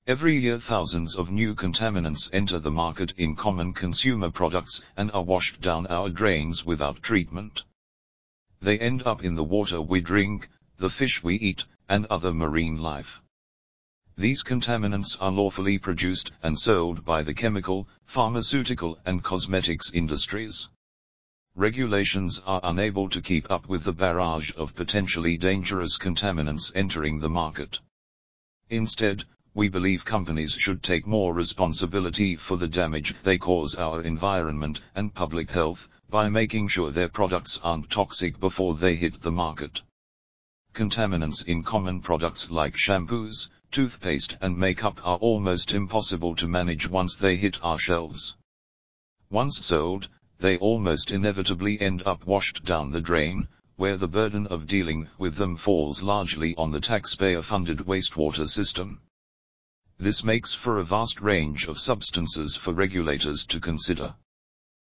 Every year thousands of new contaminants enter the market in common consumer products and are washed down our drains without treatment. They end up in the water we drink, the fish we eat, and other marine life. These contaminants are lawfully produced and sold by the chemical, pharmaceutical, and cosmetics industries. Regulations are unable to keep up with the barrage of potentially dangerous contaminants entering the market. Instead, we believe companies should take more responsibility for the damage they cause our environment and public health, by making sure their products aren't toxic before they hit the market. Contaminants in common products like shampoos, toothpaste, and makeup are almost impossible to manage once they hit our shelves. Once sold, they almost inevitably end up washed down the drain, where the burden of dealing with them falls largely on the taxpayer-funded wastewater system. This makes for a vast range of substances for regulators to consider.